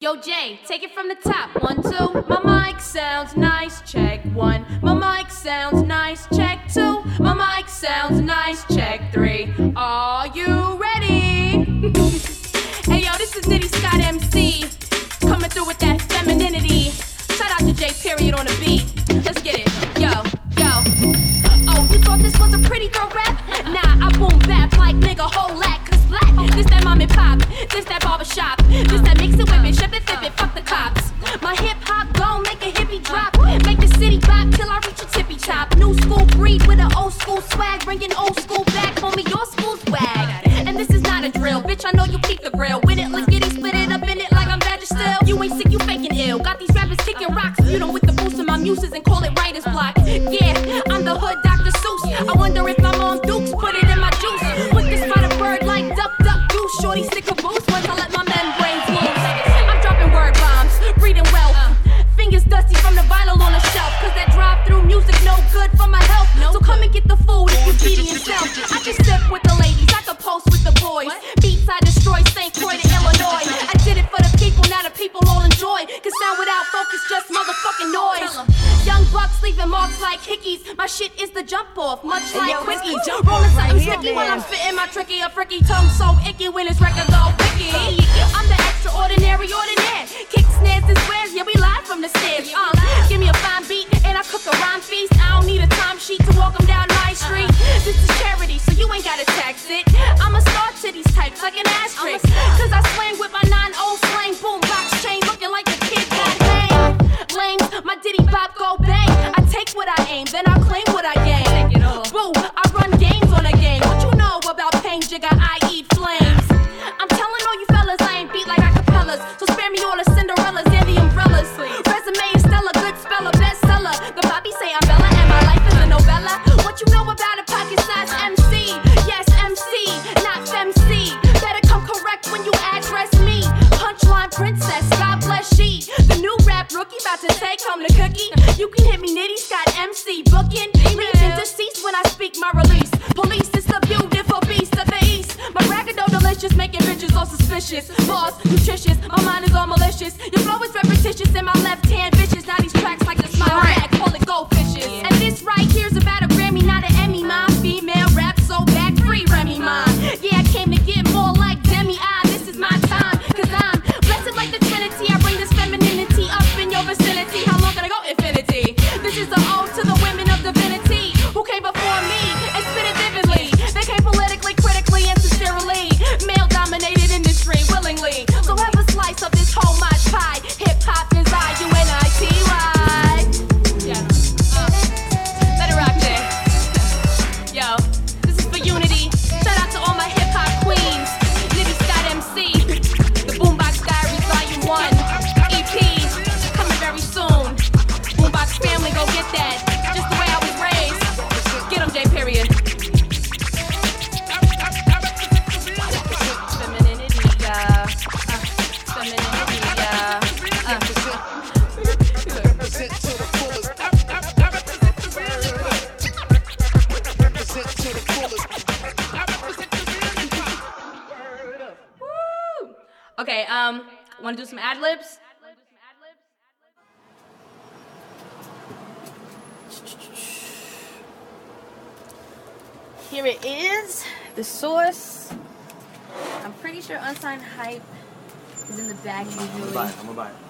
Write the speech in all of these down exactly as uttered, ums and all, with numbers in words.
Yo, Jay, take it from the top. One, two. My mic sounds nice. Check one. My mic sounds nice. Check two. My mic sounds nice. Check three. Are you ready? Hey, yo, this is Nitty Scott M C. Coming through with that femininity. Shout out to J Period on the beat. Let's get it. Yo, yo. Oh, you thought this was a pretty girl rap? Nah, I boom bap like nigga whole lack. Cause black, this that mom and pop. This that barbershop. This that mix it with it. Ship it, flip it, fuck the cops. My hip hop gon' make a hippie drop. Make the city bop till I reach a tippy top. New school breed with an old school swag. Bringing old school back, homie, your school's wag. And this is not a drill, bitch, I know you keep the grill. With it, let's get it, split it up in it like I'm Badger still. You ain't sick, you faking ill. Got these rappers kicking rocks. You know, with the boost of my muses and call it writer's block. Yeah, I'm the hood Doctor Seuss. I wonder if my mom Dukes put it in my juice. Put this by the bird like duck, duck, goose. Shorty stick a boost once I let my membranes loose. I'm dropping word bombs, breathing wealth. Fingers dusty from the vinyl on the shelf. Cause that drive-through music no good for my health. So come and get the food if you're feeding yourself. I just sip with the ladies, I can post with the boys. Beats I destroy, Saint Croix to Illinois. I did it for the people, now the people all enjoy. Cause sound without focus, just motherfucking noise. Young bucks leaving marks like hickeys. My shit is the jump off, much like quickies. Rolling something sticky while I'm spitting my tricky. A fricky tongue so icky when it's record go picky. I'm the extraordinary ordinaire. Kick snares and squares, yeah we live from the stairs. Uh, give me a fine beat and I cook a rhyme feast. I don't need a time sheet to walk them down my street. This is charity, so you ain't gotta tax it. I'm a star to these types like an asterisk. Cause I slang with my nine oh slang boombox chain, looking like a kid got hang. Lames, my ditty bop go bang. I take what I aim, then I claim what I gain. Boo, I run games on a game. What you know about pain, jigger? I eat flames. I'm telling all you fellas I ain't beat like acapellas. So spare me all the Cinderellas and the umbrellas. Resume is Stella, good speller, bestseller. The Bobby say I'm Bella and my life is a novella. What you know about a pocket-sized M C? Yes, M C, not M C. Better come correct when you address me. Punchline princess, God bless she. The new rap rookie about to take home the cookie. You can hit me Nitty Scott M C booking. Leaving deceased when I speak my release. Police is the beautiful beast of the east. My bragado delicious, making bitches all suspicious. Boss, nutritious, my mind is all malicious. Your flow is repetitious and my left hand vicious. Now these tracks like the smile rag, call it goldfishes. And this right here's about a Grammy, not an Emmy. My female rap so back free Remy mine. Yeah, I came to get more like Demi. I, this is my time, cause I'm blessed like the Trinity. I bring this femininity up in your vicinity. How long can I go? Infinity. This is the ode to the women of divinity who came before me and spit it vividly. They came politically, critically, and sincerely. Male dominated industry willingly. So have a slice of this whole much pie. Hip hop is I U N I T Y. Yeah. Let it rock there. Yo, this is for unity. Shout out to all my hip hop queens. Nitty Scott M C. The Boombox Diaries Volume one. E P coming very soon. Boombox family, go get that. Just the way I was raised. Get 'em, J Period. Femininity, yeah. Uh, femininity, yeah. Uh. Woo! Okay, um, wanna do some ad-libs? Here it is, the source. I'm pretty sure Unsigned Hype is in the bag usually. I'm gonna buy it, I'm gonna buy it.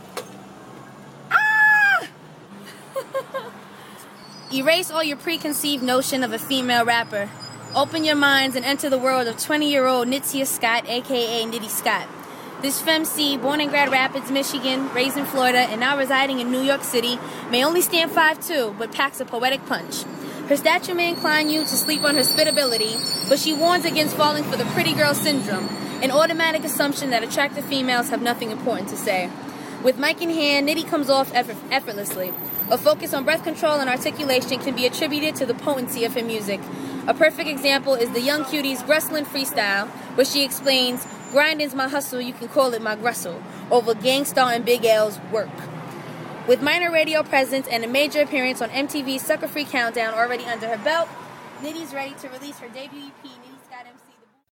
Ah! Erase all your preconceived notion of a female rapper. Open your minds and enter the world of twenty-year-old Nitzia Scott, aka Nitty Scott. This femc, born in Grand Rapids, Michigan, raised in Florida, and now residing in New York City, may only stand five two, but packs a poetic punch. Her stature may incline you to sleep on her spitability, but she warns against falling for the pretty girl syndrome, an automatic assumption that attractive females have nothing important to say. With mic in hand, Nitty comes off effort- effortlessly. A focus on breath control and articulation can be attributed to the potency of her music. A perfect example is the Young Cuties' Grustling freestyle, where she explains, "Grinding's my hustle, you can call it my grustle," over Gangstar and Big L's work. With minor radio presence and a major appearance on M T V's Sucker Free Countdown already under her belt, Nitty's ready to release her debut E P.